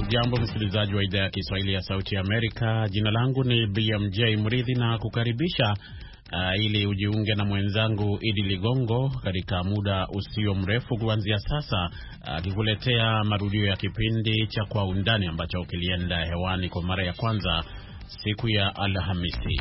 Hujambo msikilizaji wa idhaa ya Kiswahili ya Sauti ya Amerika. Jina langu ni BMJ Mridhi na kukaribisha ili ujiunge na mwenzangu Idi Ligongo katika muda usio mrefu kuanzia sasa, akikuletea marudio ya kipindi cha Kwa Undani ambacho kilienda hewani kwa mara ya kwanza siku ya Alhamisi.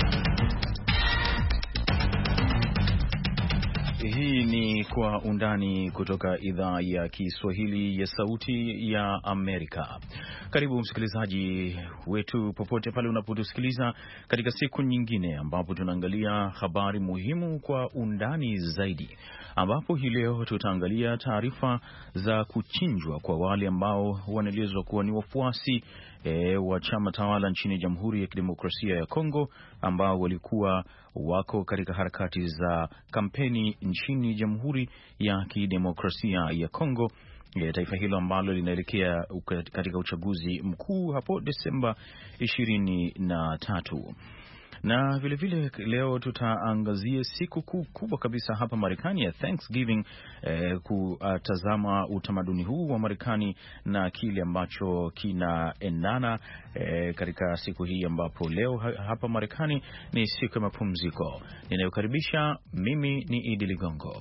Hii ni Kwa Undani kutoka idhaa ya Kiswahili ya Sauti ya Amerika. Karibu msikilizaji wetu popote pale unapotusikiliza katika siku nyingine ambapo tunaangalia habari muhimu kwa undani zaidi, ambapo hii leo tutaangalia taarifa za kuchinjwa kwa wale ambao wanaelezwa kuwa ni wafuasi wa chama tawala nchini Jamhuri ya Kidemokrasia ya Kongo, ambao walikuwa wako katika harakati za kampeni nchini Jamhuri ya Kidemokrasia ya Kongo, taifa hilo ambalo linaelekea katika uchaguzi mkuu hapo Desemba 23. Na vilevile leo tutaangazia siku kubwa kabisa hapa Marekani ya Thanksgiving, kutazama utamaduni huu wa Marekani na kile ambacho kinaendana katika siku hii, ambapo leo hapa Marekani ni siku ya mapumziko. Ninayokaribisha mimi ni Idi Ligongo.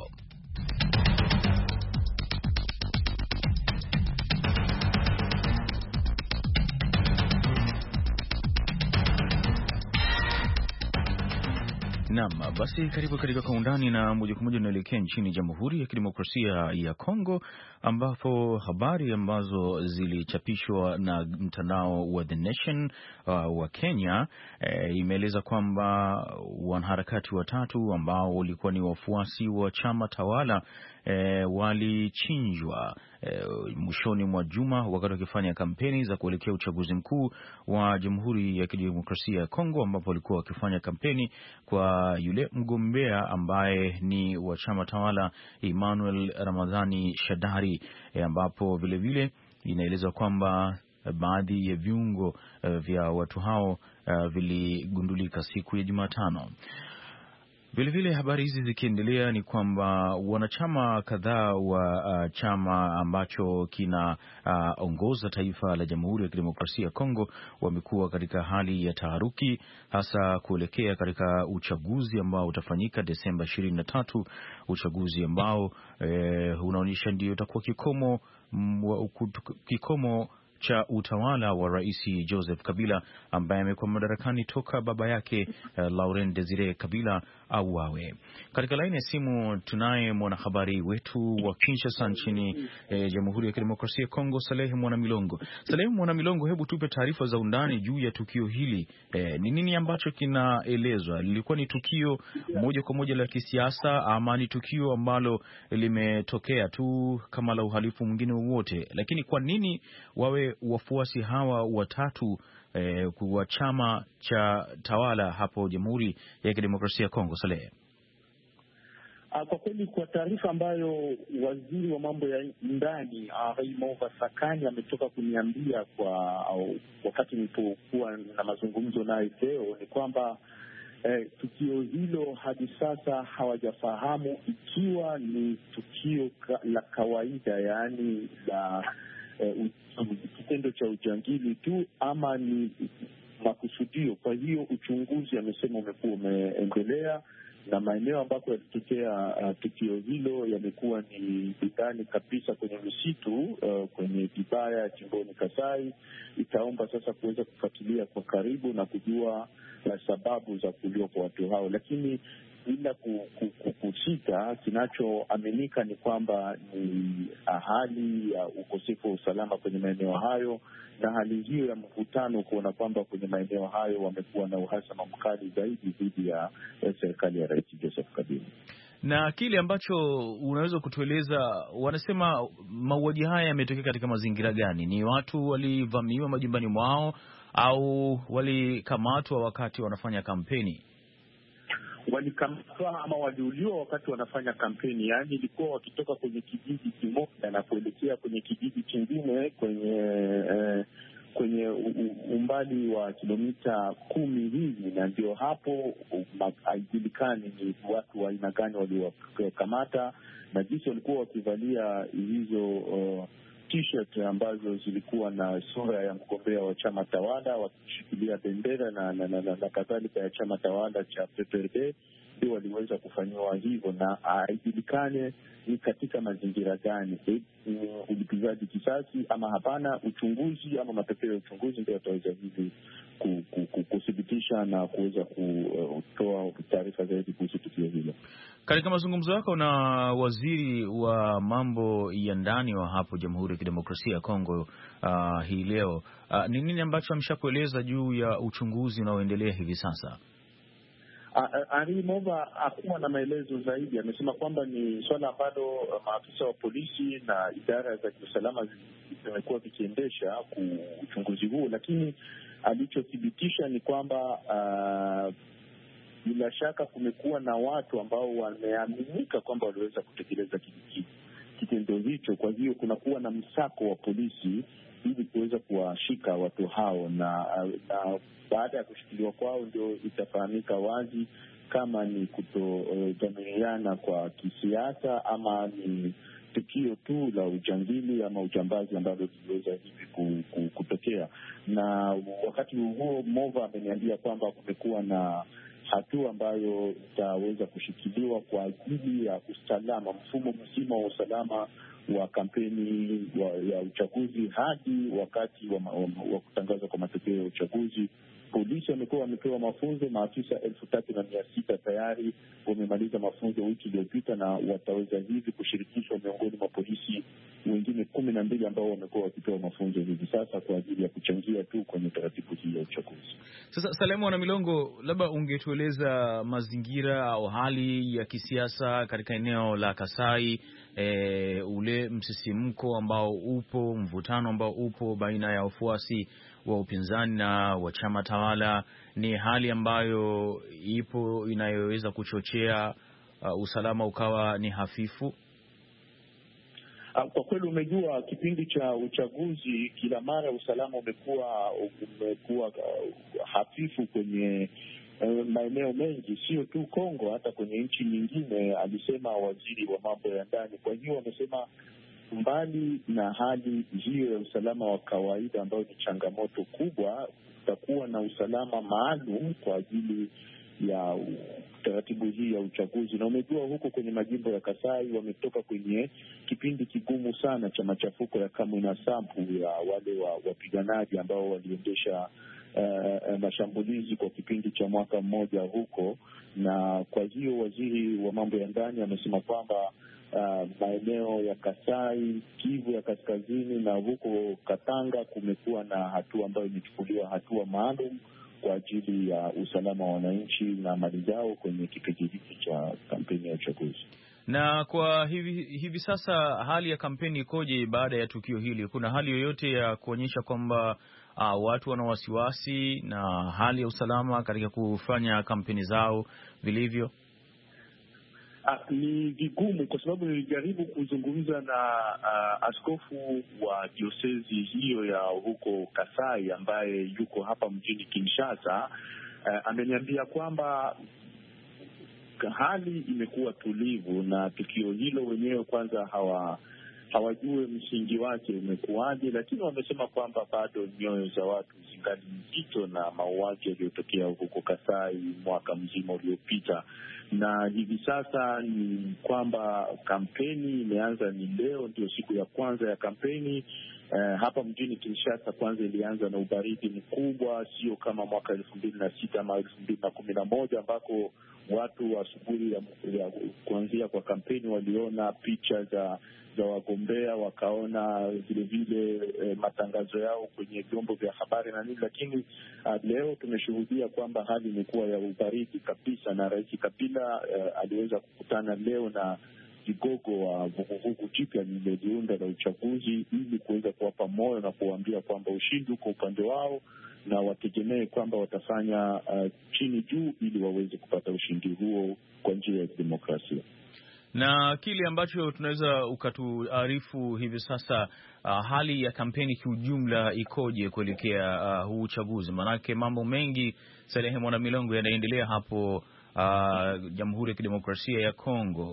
Naam, basi karibu katika Kwa Undani, na moja kwa moja tunaelekea nchini Jamhuri ya Kidemokrasia ya Kongo, ambapo habari ambazo zilichapishwa na mtandao wa The Nation wa Kenya imeeleza kwamba wanaharakati watatu ambao walikuwa ni wafuasi wa chama tawala walichinjwa mwishoni mwa juma wakati wakifanya kampeni za kuelekea uchaguzi mkuu wa Jamhuri ya Kidemokrasia ya Kongo, ambapo walikuwa wakifanya kampeni kwa yule mgombea ambaye ni wa chama tawala Emmanuel Ramadhani Shadari, ambapo vilevile inaelezwa kwamba baadhi ya viungo vya watu hao viligundulika siku ya Jumatano. Vilevile habari hizi zikiendelea ni kwamba wanachama kadhaa wa chama ambacho kinaongoza taifa la Jamhuri ya Kidemokrasia ya Kongo wamekuwa katika hali ya taharuki, hasa kuelekea katika uchaguzi ambao utafanyika Desemba 23, uchaguzi ambao unaonyesha ndio utakuwa kikomo cha utawala wa Rais Joseph Kabila ambaye amekuwa madarakani toka baba yake Laurent Desire Kabila auawe. Katika laini ya simu tunaye mwanahabari wetu wa Kinshasa nchini Jamhuri ya Kidemokrasia ya Kongo, Salehe Mwanamilongo. Salehe Mwanamilongo, hebu tupe taarifa za undani juu ya tukio hili. Ni nini ambacho kinaelezwa? Lilikuwa ni tukio moja kwa moja la kisiasa ama ni tukio ambalo limetokea tu kama la uhalifu mwingine wowote? Lakini kwa nini wawe wafuasi hawa watatu wa chama cha tawala hapo Jamhuri ya Kidemokrasia ya Kongo, Salehe? Kwa kweli, kwa taarifa ambayo waziri wa mambo ya ndani Raymond Vasakani ametoka kuniambia wakati nilipokuwa na mazungumzo naye leo, ni kwamba tukio hilo hadi sasa hawajafahamu ikiwa ni tukio la kawaida, yaani la kitendo cha ujangili tu ama ni makusudio. Kwa hiyo uchunguzi, amesema, umekuwa umeendelea, na maeneo ambako yalitokea tukio hilo yamekuwa ni ndani kabisa kwenye misitu kwenye Kibaya jimboni Kasai. Itaomba sasa kuweza kufuatilia kwa karibu na kujua sababu za kuuliwa kwa watu hao, lakini bila kusita, kinachoaminika ni kwamba ni hali ya ukosefu wa usalama kwenye maeneo hayo, na hali hiyo ya mvutano, kuona kwamba kwenye maeneo hayo wamekuwa na uhasama mkali zaidi dhidi ya serikali ya Rais Joseph Kabila. Na kile ambacho unaweza kutueleza, wanasema mauaji haya yametokea katika mazingira gani? Ni watu walivamiwa majumbani mwao au walikamatwa wakati wanafanya kampeni? Walikamatwa ama waliuliwa wakati wanafanya kampeni, yaani ilikuwa wakitoka kwenye kijiji kimoja na kuelekea kwenye kijiji kingine kwenye umbali wa kilomita 10 hivi, na ndio hapo haijulikani ni watu wa aina gani waliokamata na jinsi walikuwa wakivalia hizo t-shirt ambazo zilikuwa na sura ya mgombea wa chama tawala wakishikilia bendera na kadhalika ya chama tawala cha PPRD, ndio waliweza kufanyiwa hivyo, na haijulikane ni katika mazingira gani, ulipizaji kisasi ama hapana. Uchunguzi ama matokeo ya uchunguzi ndio wataweza hivi kuthibitisha na kuweza kutoa taarifa zaidi kuhusu tukio hilo. Katika mazungumzo yako na waziri wa mambo ya ndani wa hapo Jamhuri ya Kidemokrasia ya Kongo hii leo, ni nini ambacho ameshakueleza juu ya uchunguzi unaoendelea hivi sasa? Henri Mova hakuwa na maelezo zaidi. Amesema kwamba ni swala ambalo maafisa wa polisi na idara za kiusalama zimekuwa vikiendesha uchunguzi huu, lakini alichothibitisha ni kwamba bila shaka kumekuwa na watu ambao wameaminika kwamba waliweza kutekeleza kitendo hicho. Kwa hiyo kunakuwa na msako wa polisi ili kuweza kuwashika watu hao, na baada ya kushikiliwa kwao ndio itafahamika wazi kama ni kutodhaminiana kwa kisiasa ama ni tukio tu la ujangili ama ujambazi ambalo liliweza hivi kutokea. Na wakati huo Mova ameniambia kwamba kumekuwa na hatua ambayo itaweza kushikiliwa kwa ajili ya usalama, mfumo mzima wa usalama wa kampeni ya uchaguzi hadi wakati wa kutangazwa kwa matokeo ya uchaguzi. Polisi wamekuwa wamepewa mafunzo, maafisa 3,600 tayari wamemaliza mafunzo wiki iliyopita, na wataweza hivi kushirikishwa miongoni mwa polisi wengine 12 ambao wamekuwa wakipewa mafunzo hivi sasa kwa ajili ya kuchangia tu kwenye taratibu hii ya uchaguzi. Sasa Salemu na Milongo, labda ungetueleza mazingira au hali ya kisiasa katika eneo la Kasai, ule msisimko ambao upo, mvutano ambao upo baina ya wafuasi wa upinzani na wa chama tawala, ni hali ambayo ipo inayoweza kuchochea usalama ukawa ni hafifu? Kwa kweli, umejua kipindi cha uchaguzi kila mara usalama umekuwa hafifu kwenye maeneo mengi, sio tu Kongo, hata kwenye nchi nyingine, alisema waziri wa mambo ya ndani. Kwa hiyo wamesema mbali na hali hiyo ya usalama wa kawaida ambayo ni changamoto kubwa, kutakuwa na usalama maalum kwa ajili ya taratibu hii ya uchaguzi. Na umejua huko kwenye majimbo ya Kasai wametoka kwenye kipindi kigumu sana cha machafuko ya Kamwina Nsapu, ya wale wapiganaji ambao waliendesha mashambulizi kwa kipindi cha mwaka mmoja huko. Na kwa hiyo waziri wa mambo ya ndani amesema kwamba maeneo ya Kasai, Kivu ya kaskazini na huko Katanga kumekuwa na hatua ambayo imechukuliwa, hatua maalum kwa ajili ya usalama wa wananchi na mali zao kwenye kipindi hiki cha kampeni ya uchaguzi. Na kwa hivi sasa hali ya kampeni ikoje baada ya tukio hili? Kuna hali yoyote ya kuonyesha kwamba watu wana wasiwasi na hali ya usalama katika kufanya kampeni zao vilivyo? Ni vigumu kwa sababu nilijaribu kuzungumza na askofu wa diosezi hiyo ya huko Kasai ambaye yuko hapa mjini Kinshasa. Ameniambia kwamba hali imekuwa tulivu na tukio hilo wenyewe kwanza hawajue msingi wake umekuwaje, lakini wamesema kwamba bado nyoyo za watu zingali nzito na mauaji yaliyotokea huko Kasai mwaka mzima uliopita. Na hivi sasa ni kwamba kampeni imeanza, ni leo ndio siku ya kwanza ya kampeni. Hapa mjini Kinshasa kwanza ilianza na ubaridi mkubwa, sio kama mwaka 2006 ama 2011 ambako watu asubuhi ya kuanzia kwa kampeni waliona picha za wagombea, wakaona vilevile matangazo yao kwenye vyombo vya habari na nini, lakini leo tumeshuhudia kwamba hali imekuwa ya ubaridi kabisa, na Rais Kabila aliweza kukutana leo na vigogo wa vuguvugu jipya lililojiunda la uchaguzi ili kuweza kuwapa moyo na kuwaambia kwamba ushindi uko upande wao na wategemee kwamba watafanya chini juu ili waweze kupata ushindi huo kwa njia ya kidemokrasia. Na kile ambacho tunaweza ukatuarifu hivi sasa, hali ya kampeni kiujumla ikoje kuelekea huu uchaguzi? Maanake mambo mengi, Salehe Mwana Milongo, yanaendelea hapo Jamhuri ya Kidemokrasia ya Kongo.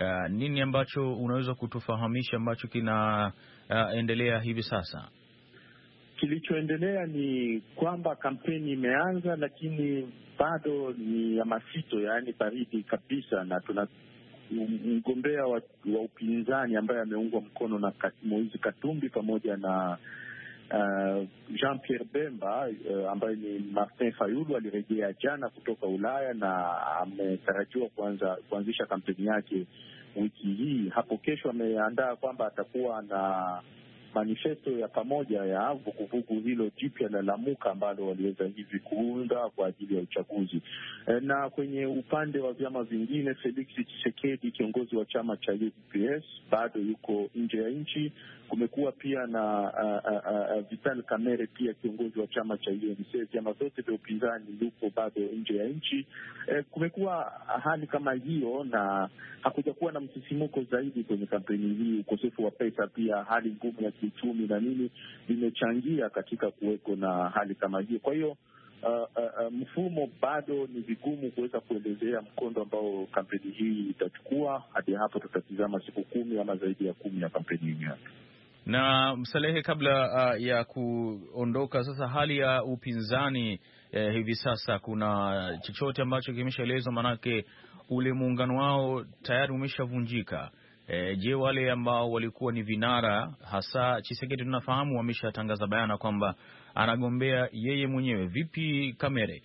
nini ambacho unaweza kutufahamisha ambacho kinaendelea hivi sasa? Kilichoendelea ni kwamba kampeni imeanza, lakini bado ni ya masito, yaani baridi kabisa, na tuna mgombea wa upinzani ambaye ameungwa mkono na Moise Katumbi pamoja na Jean Pierre Bemba ambaye ni Martin Fayulu alirejea jana kutoka Ulaya na ametarajiwa kuanzisha kampeni yake wiki hii. Hapo kesho ameandaa kwamba atakuwa na manifesto ya pamoja ya vuguvugu hilo jipya la Lamuka ambalo waliweza hivi kuunda kwa ajili ya uchaguzi. Na kwenye upande wa vyama vingine, Felix Tshisekedi, kiongozi wa chama cha UDPS, bado yuko nje ya nchi. Kumekuwa pia na Vital Kamerhe, pia kiongozi wa chama cha UNC. Vyama vyote vya upinzani yupo bado nje ya nchi. Kumekuwa hali kama hiyo, na hakuja kuwa na msisimuko zaidi kwenye kampeni hii. Ukosefu wa pesa, pia hali ngumu ya kiuchumi na nini vimechangia katika kuweko na hali kama hiyo. Kwa hiyo mfumo bado ni vigumu kuweza kuelezea mkondo ambao kampeni hii itachukua. Hadi hapo tutatizama siku 10 ama zaidi ya 10 ya kampeni hii. Na Msalehe, kabla ya kuondoka sasa, hali ya upinzani hivi sasa, kuna chochote ambacho kimeshaelezwa? Manake ule muungano wao tayari umeshavunjika. Je, wale ambao walikuwa ni vinara, hasa Tshisekedi, tunafahamu wameshatangaza bayana kwamba anagombea yeye mwenyewe. Vipi Kamerhe?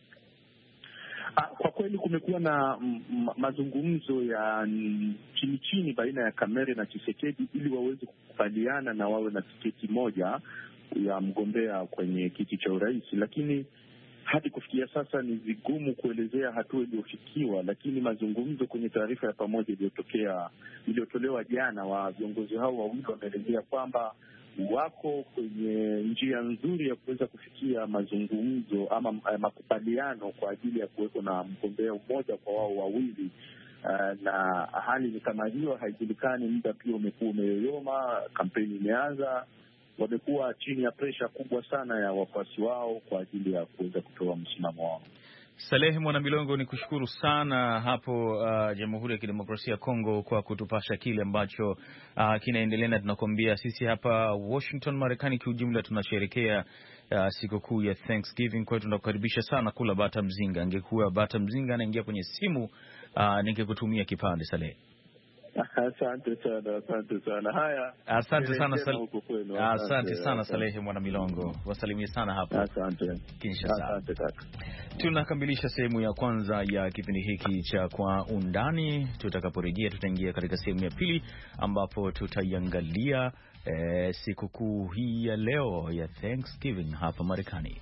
Kwa kweli kumekuwa na mazungumzo ya chini chini baina ya Kamerhe na Tshisekedi ili waweze kukubaliana na wawe na tiketi moja ya mgombea kwenye kiti cha urais, lakini hadi kufikia sasa ni vigumu kuelezea hatua iliyofikiwa. Lakini mazungumzo kwenye taarifa ya pamoja iliyotolewa jana, wa viongozi hao wawili wameelezea kwamba wako kwenye njia nzuri ya kuweza kufikia mazungumzo ama makubaliano kwa ajili ya kuweko na mgombea mmoja kwa wao wawili. Na hali ni kama hiyo, haijulikani. Muda pia umekuwa umeyoyoma, kampeni imeanza, wamekuwa chini ya presha kubwa sana ya wafuasi wao kwa ajili ya kuweza kutoa msimamo wao. Salehe Mwanamilongo, ni kushukuru sana hapo Jamhuri ya Kidemokrasia ya Kongo kwa kutupasha kile ambacho kinaendelea, na tunakwambia sisi hapa Washington, Marekani kiujumla tunasherehekea sikukuu ya Thanksgiving. Kwa hiyo tunakukaribisha sana kula bata mzinga. Angekuwa bata mzinga anaingia kwenye simu, ningekutumia kipande. Salehe, asante sana. Haya, asante sana Salehe Mwanamilongo, wasalimie sana hapo. Asante Kinshasa. Tunakamilisha sehemu ya kwanza ya kipindi hiki cha Kwa Undani. Tutakaporejea tutaingia katika sehemu ya pili ambapo tutaiangalia sikukuu hii ya leo ya Thanksgiving hapa Marekani.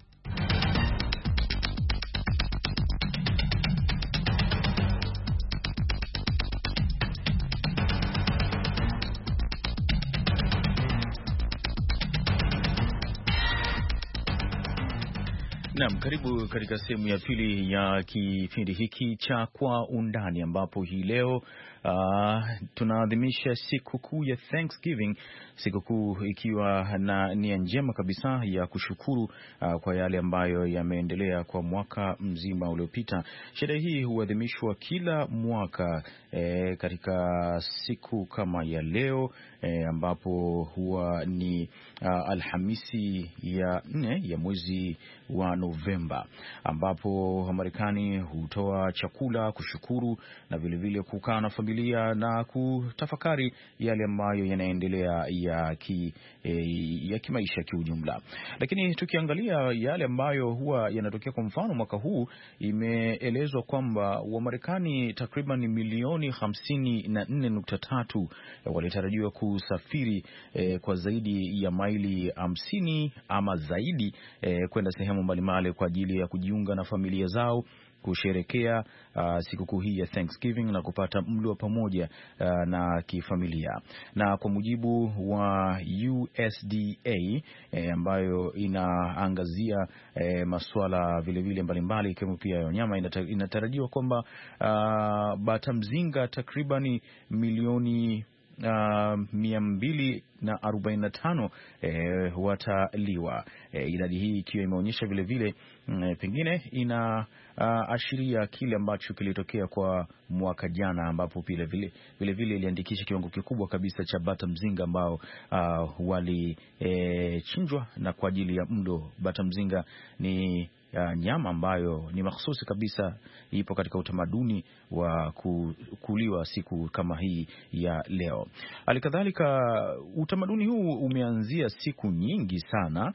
Naam, karibu katika sehemu ya pili ya kipindi hiki cha Kwa Undani, ambapo hii leo tunaadhimisha sikukuu ya Thanksgiving, sikukuu ikiwa na nia njema kabisa ya kushukuru kwa yale ambayo yameendelea kwa mwaka mzima uliopita. Sherehe hii huadhimishwa kila mwaka katika siku kama ya leo, ambapo huwa ni Alhamisi ya 4 ya mwezi wa Novemba, ambapo Wamarekani hutoa chakula kushukuru na vilevile kukaa na familia na kutafakari yale ambayo yanaendelea ya kimaisha kiujumla. Lakini tukiangalia yale ambayo huwa yanatokea, kwa mfano mwaka huu imeelezwa kwamba Wamarekani takriban milioni 54.3 walitarajiwa kusafiri kwa zaidi ya maili 50 ama zaidi kwenda sehemu mbalimbali kwa ajili ya kujiunga na familia zao, kusherekea sikukuu hii ya Thanksgiving na kupata mlo pamoja na kifamilia. Na kwa mujibu wa USDA ambayo inaangazia masuala vilevile mbalimbali ikiwemo pia ya wanyama, inatarajiwa kwamba bata mzinga takribani milioni 245 wataliwa, idadi hii ikiwa imeonyesha vilevile pengine ina ashiria kile ambacho kilitokea kwa mwaka jana, ambapo vile vile iliandikisha kiwango kikubwa kabisa cha bata mzinga ambao walichinjwa na kwa ajili ya mlo. Bata mzinga ni nyama ambayo ni mahsusi kabisa, ipo katika utamaduni wa kuliwa siku kama hii ya leo. Halikadhalika utamaduni huu umeanzia siku nyingi sana,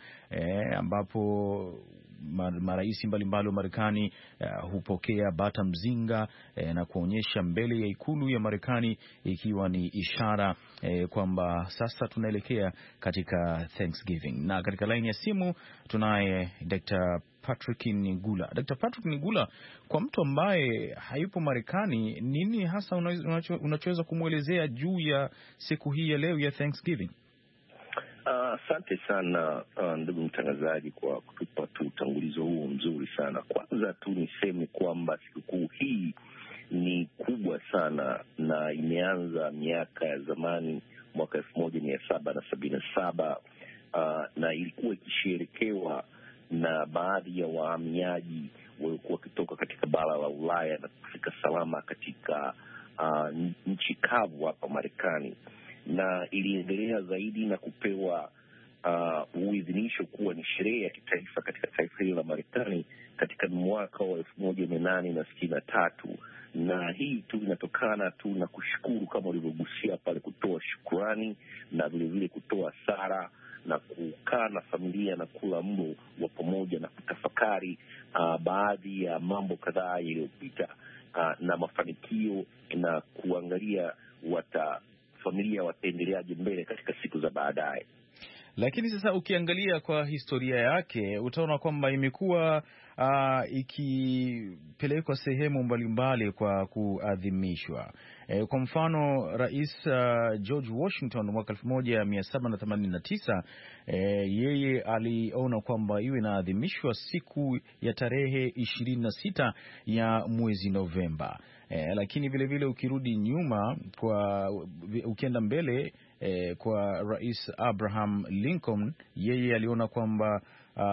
ambapo marais mbalimbali wa Marekani hupokea bata mzinga na kuonyesha mbele ya ikulu ya Marekani, ikiwa ni ishara kwamba sasa tunaelekea katika Thanksgiving. Na katika laini ya simu tunaye Dr. Patrick Nigula. Dr. Patrick Nigula, kwa mtu ambaye hayupo Marekani, nini hasa unachoweza kumwelezea juu ya siku hii ya leo ya Thanksgiving? Asante sana ndugu mtangazaji kwa kutupa tu utangulizo huu mzuri sana. Kwanza tu niseme kwamba sikukuu hii ni kubwa sana na imeanza miaka ya zamani, mwaka 1777 na ilikuwa ikisherekewa na baadhi ya wahamiaji waliokuwa wakitoka katika bara la Ulaya na kufika salama katika nchi kavu hapa Marekani, na iliendelea zaidi na kupewa uidhinisho kuwa ni sherehe ya kitaifa katika taifa hili la Marekani katika mwaka wa 1863, na hii tu inatokana tu na kushukuru, kama ulivyogusia pale, kutoa shukurani na vilevile kutoa sala na kukaa na familia na kula mlo wa pamoja na kutafakari baadhi ya mambo kadhaa yaliyopita na mafanikio, na kuangalia familia wataendeleaje mbele katika siku za baadaye. Lakini sasa ukiangalia kwa historia yake utaona kwamba imekuwa ikipelekwa sehemu mbalimbali kwa kuadhimishwa. Kwa mfano Rais George Washington mwaka 1789 yeye aliona kwamba iwe inaadhimishwa siku ya tarehe 26 ya mwezi Novemba. Lakini vilevile ukirudi nyuma, ukienda mbele kwa Rais Abraham Lincoln, yeye aliona kwamba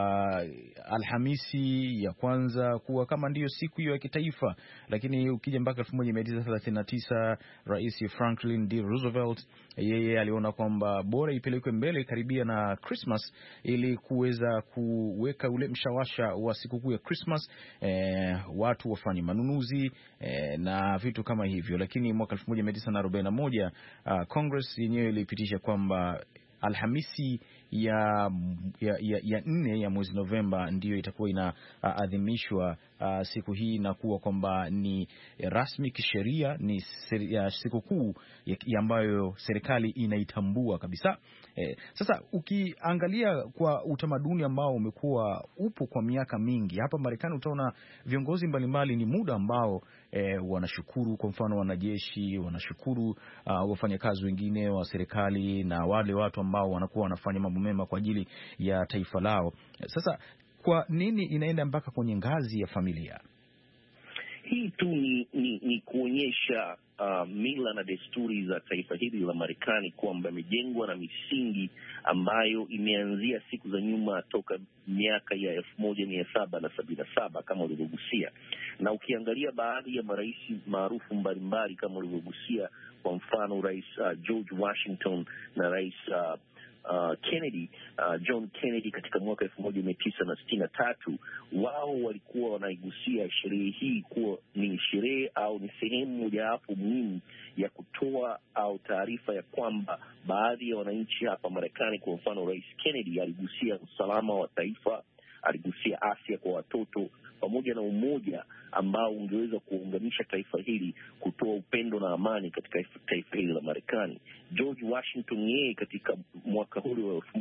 Alhamisi ya kwanza kuwa kama ndiyo siku hiyo ya kitaifa. Lakini ukija mpaka 1939 Rais Franklin D. Roosevelt yeye aliona kwamba bora ipelekwe mbele karibia na Christmas ili kuweza kuweka ule mshawasha wa sikukuu ya Christmas, watu wafanye manunuzi na vitu kama hivyo. Lakini mwaka 1941 Congress yenyewe ilipitisha kwamba Alhamisi ya 4 ya mwezi Novemba ndiyo itakuwa inaadhimishwa siku hii, na kuwa kwamba ni rasmi kisheria, ni sikukuu ambayo serikali inaitambua kabisa. Sasa ukiangalia kwa utamaduni ambao upo kwa miaka mingi hapa Marekani, utaona viongozi mbalimbali ni muda ambao wanashukuru. Kwa mfano wanajeshi wanashukuru wafanyakazi wengine wa serikali na wale watu ambao wanakuwa wanafanya mambo mema kwa ajili ya taifa lao. Sasa kwa nini inaenda mpaka kwenye ngazi ya familia? Hii tu ni kuonyesha mila na desturi za taifa hili la Marekani kwamba imejengwa na misingi ambayo imeanzia siku za nyuma toka miaka ya 1777 kama ulivyogusia. Na ukiangalia baadhi ya marais maarufu mbalimbali kama ulivyogusia, kwa mfano Rais George Washington na Rais Kennedy, John Kennedy katika mwaka 1963, wao walikuwa wanaigusia sherehe hii kuwa ni sherehe au ni sehemu mojawapo muhimu ya kutoa au taarifa ya kwamba baadhi ya wananchi hapa Marekani, kwa mfano Rais Kennedy aligusia usalama wa taifa, aligusia afya kwa watoto pamoja na umoja ambao ungeweza kuunganisha taifa hili, kutoa upendo na amani katika taifa hili la Marekani. George Washington yeye katika mwaka huu wa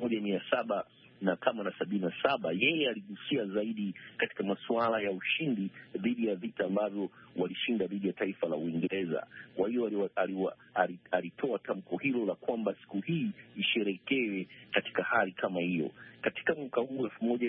1777 yeye aligusia zaidi katika masuala ya ushindi dhidi ya vita ambavyo walishinda dhidi ya taifa la Uingereza. Kwa hiyo alitoa tamko hilo la kwamba siku hii isherekewe katika hali kama hiyo. katika mwaka huu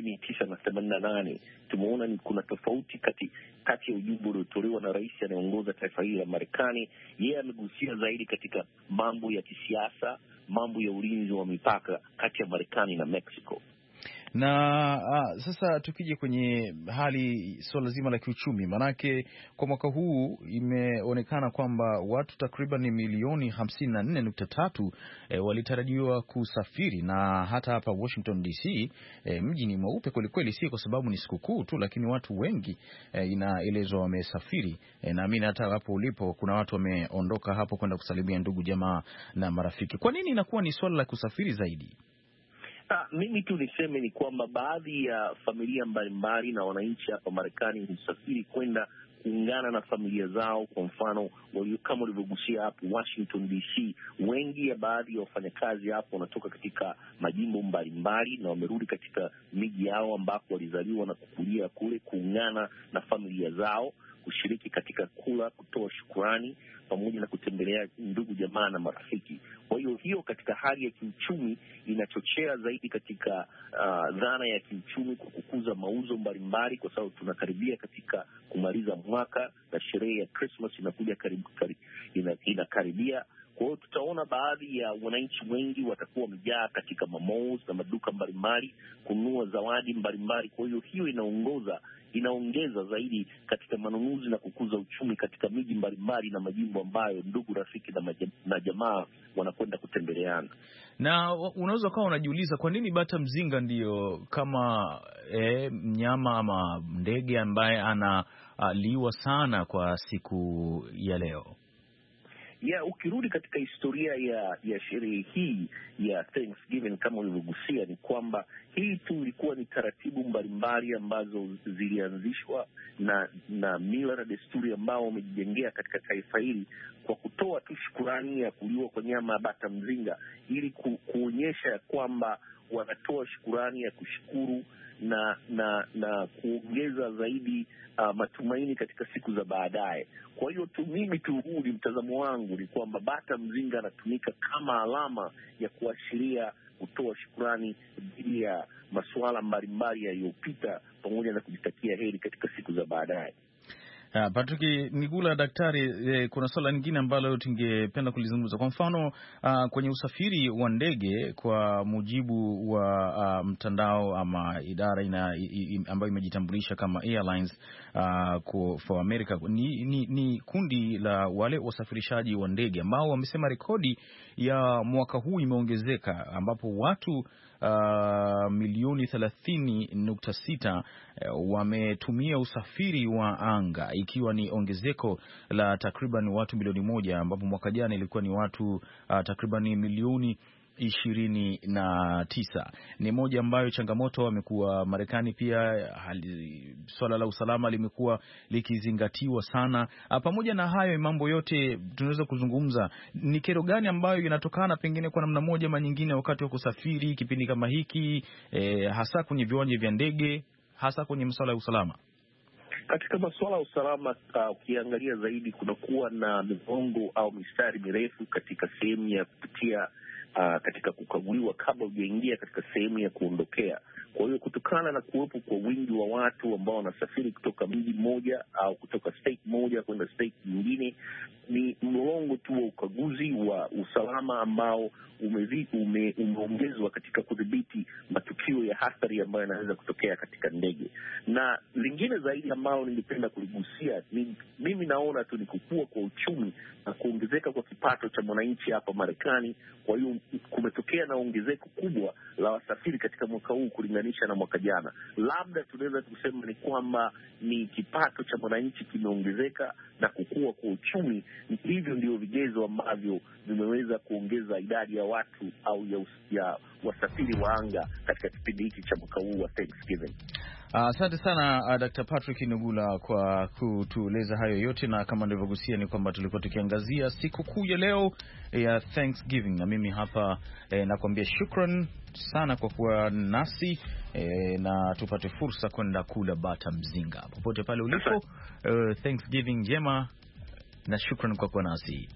1988 tumeona ni kuna tofauti kati ya ujumbe uliotolewa na rais anayeongoza taifa hili la Marekani. Yeye amegusia zaidi katika mambo ya kisiasa, mambo ya ulinzi wa mipaka kati ya Marekani na Mexico. Na sasa tukija kwenye swala zima la kiuchumi, manake kwa mwaka huu imeonekana kwamba watu takriban milioni 54.3 walitarajiwa kusafiri, na hata hapa Washington DC mji ni mweupe kwelikweli, si kwa sababu ni sikukuu tu, lakini watu wengi inaelezwa wamesafiri. Naamini hata hapo ulipo kuna watu wameondoka hapo kwenda kusalimia ndugu jamaa na marafiki. Kwa nini inakuwa ni swala la kusafiri zaidi? Mimi tu niseme ni kwamba baadhi ya familia mbalimbali na wananchi hapa Marekani husafiri kwenda kuungana na familia zao. Kwa mfano, kama ulivyogusia hapo Washington DC, wengi ya baadhi ya wafanyakazi hapo wanatoka katika majimbo mbalimbali na wamerudi katika miji yao ambapo walizaliwa na kukulia kule, kuungana na familia zao, kushiriki katika kula, kutoa shukurani pamoja na kutembelea ndugu jamaa na marafiki. Kwa hiyo katika hali ya kiuchumi inachochea zaidi katika dhana ya kiuchumi kwa kukuza mauzo mbalimbali, kwa sababu tunakaribia katika kumaliza mwaka na sherehe ya Christmas inakuja inakaribia. Kwa hiyo tutaona baadhi ya wananchi wengi watakuwa wamejaa katika malls na maduka mbalimbali kununua zawadi mbalimbali. Kwa hiyo inaongeza zaidi katika manunuzi na kukuza uchumi katika miji mbalimbali na majimbo ambayo ndugu, rafiki na jamaa wanakwenda kutembeleana. Na unaweza ukawa unajiuliza kwa nini bata mzinga ndiyo kama mnyama ama ndege ambaye analiwa sana kwa siku ya leo. Ukirudi katika historia ya sherehe hii ya Thanksgiving kama ulivyogusia, ni kwamba hii tu ilikuwa ni taratibu mbalimbali ambazo zilianzishwa na mila na desturi ambao wamejijengea katika taifa hili kwa kutoa tu shukurani ya kuliwa kwa nyama ya bata mzinga, ili kuonyesha ya kwamba wanatoa shukurani ya kushukuru na kuongeza zaidi matumaini katika siku za baadaye. Kwa hiyo huu ni mtazamo wangu, ni kwamba bata mzinga anatumika kama alama ya kuashiria kutoa shukurani dhidi ya masuala mbalimbali yaliyopita pamoja na kujitakia heri katika siku za baadaye. Patrick Nigula, daktari, kuna swala lingine ambalo tungependa kulizungumza. Kwa mfano, kwenye usafiri wa ndege, kwa mujibu wa mtandao ama idara ambayo imejitambulisha kama Airlines for America, ni kundi la wale wasafirishaji wa ndege ambao wamesema rekodi ya mwaka huu imeongezeka, ambapo watu milioni 30.6 wametumia usafiri wa anga, ikiwa ni ongezeko la takriban watu milioni 1, ambapo mwaka jana ilikuwa ni watu takriban milioni 29. Ni moja ambayo changamoto amekuwa Marekani, pia swala la usalama limekuwa likizingatiwa sana. Pamoja na hayo mambo yote, tunaweza kuzungumza ni kero gani ambayo inatokana pengine kwa namna moja ama nyingine wakati wa kusafiri kipindi kama hiki, hasa kwenye viwanja vya ndege, hasa kwenye masuala ya usalama? Katika masuala ya usalama, ukiangalia zaidi kunakuwa na migongo au mistari mirefu katika sehemu ya kupitia katika kukaguliwa kabla hujaingia katika sehemu ya kuondokea. Kwa hiyo kutokana na kuwepo kwa wingi wa watu ambao wanasafiri kutoka mji mmoja au kutoka state moja kwenda state nyingine, ni mlolongo tu wa ukaguzi wa usalama ambao umeongezwa katika kudhibiti matukio ya hatari ambayo yanaweza kutokea katika ndege. Na lingine zaidi ambalo ningependa kuligusia, mimi naona tu ni kukua kwa uchumi na kuongezeka kwa kipato cha mwananchi hapa Marekani. Kwa hiyo kumetokea na ongezeko kubwa la wasafiri katika mwaka huu kulinganisha na mwaka jana. Labda tunaweza kusema ni kwamba ni kipato cha mwananchi kimeongezeka na kukua kwa uchumi. Hivyo ndio vigezo ambavyo vimeweza kuongeza idadi ya watu au ya wasafiri wa anga katika kipindi hiki cha mwaka huu wa Thanksgiving. Asante sana Dr. Patrick Nigula kwa kutueleza hayo yote, na kama nilivyogusia ni kwamba tulikuwa tukiangazia siku kuu ya leo ya Thanksgiving, na mimi hapa nakwambia shukran sana kwa kuwa nasi na tupate fursa kwenda kula bata mzinga popote pale ulipo. Thanksgiving njema na shukran kwa kuwa nasi.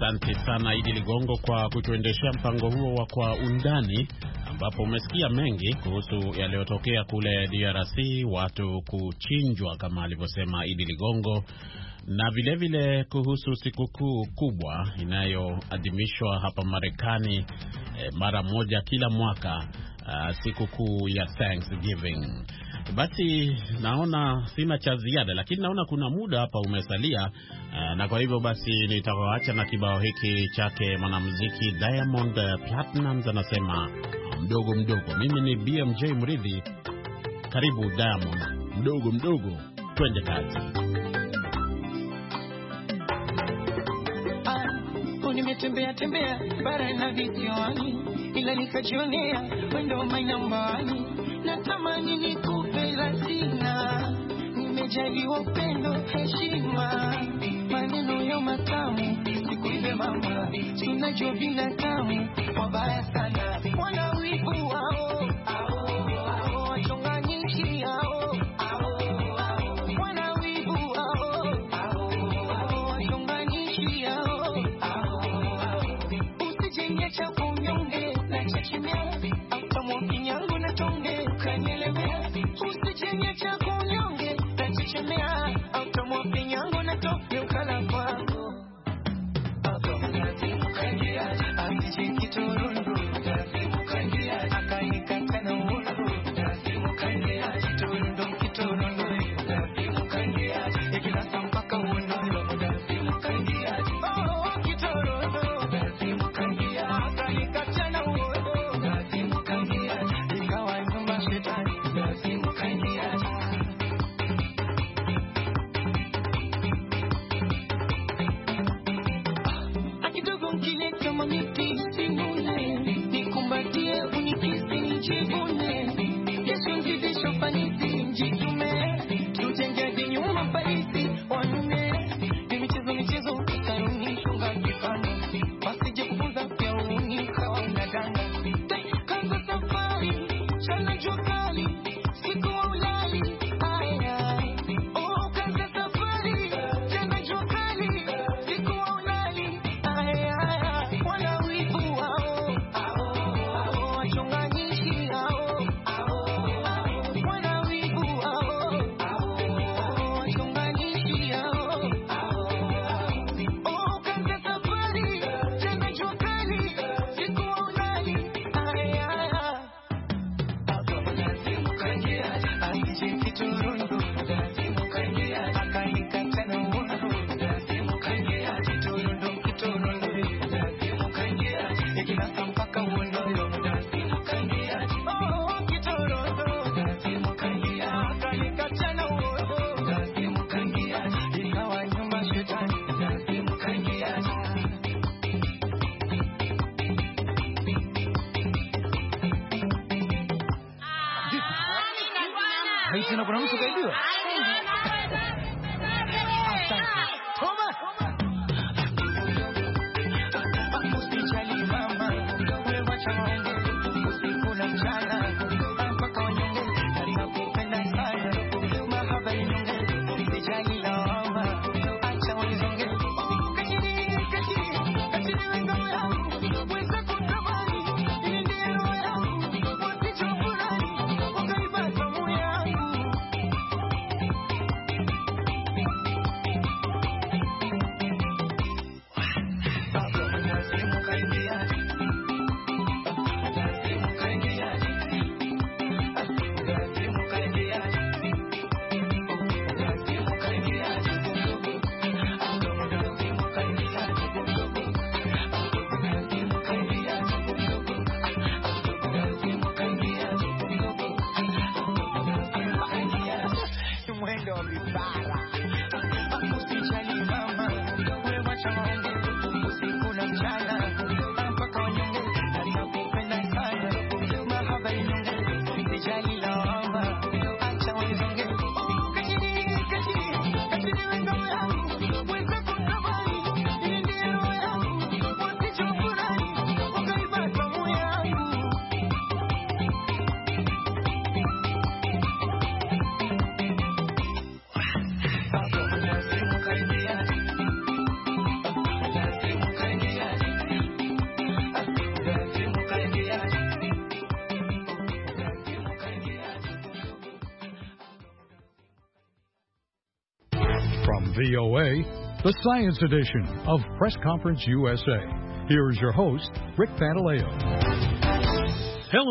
Asante sana Idi Ligongo kwa kutuendeshea mpango huo wa Kwa Undani, ambapo umesikia mengi kuhusu yaliyotokea kule DRC, watu kuchinjwa kama alivyosema Idi Ligongo, na vile kuhusu sikukuu kubwa inayoadhimishwa hapa Marekani mara moja kila mwaka, sikukuu ya Thanksgiving. Basi naona sina cha ziada, lakini naona kuna muda hapa umesalia, na kwa hivyo basi nitawaacha na kibao hiki chake mwanamuziki Diamond Platnumz, anasema mdogo mdogo. Mimi ni BMJ Mridhi, karibu Diamond, mdogo mdogo, twende kazi. Nimetembea bara na visiwani, ila nikajionea wendo my number one. Natamani nikupe lazima, nimejaliwa upendo, heshima, maneno ya matamu, sikuibe mama, tunajua binadamu wabaya sana, wana wivu wao, wachonganishi hao, wana wivu wao, wachonganishi hao. Usijenge cha kunyonge na chechemea, kama kinyango na tonge kanyelemea. Usijenge cha kunyonge na chechemea, kama kinyango na tonge ukala kwangu. Kanjia asije kitorundu, kanjia akanikata na uondo, kanjia kitorundu kanjia ikila sampaka uondo, kanjia oh kitorundu kanjia akanikata na uondo, kanjia ikawa nyumba shetani, kanjia nikumbatie unikisi nijivune, Yesu nzidisho fanisi njitume, tujenge vinyuma parisi wanune, michezo itaruni shunga kipano, wasije kukuza pia unika wanadanga, kaza safari, chana jokali, siku wa ulali, oh kaza safari, chana jokali, siku wa ulali, wana wivu wao, wachonganishi hao, wana wivu wao, wachonganishi hao, oh kaza safari, chana jokali, siku wa ulali, kanjia asije kitorundu, kanjia akanikata na uondo, kanjia kitorundu kanjia ikila sampaka uondo, kanjia oh kitorundu kanjia akanikata na uondo, kanjia ikawa nyumba shetani, kanjia haitena kuna mtu kaibiwa. Toma usijali mama, wewe wacha waonge usiku na mchana, mpaka wanyonge nakupenda sana, mahaba inyonge, usijali lawama, acha wanizonge, kachini wenga yangu, weza kutamani, ili ndiye roho yangu, wasicho furahi, wakaiba zamu yangu. From VOA, the Science Edition of Press Conference USA. Here is your host, Rick Pantaleo.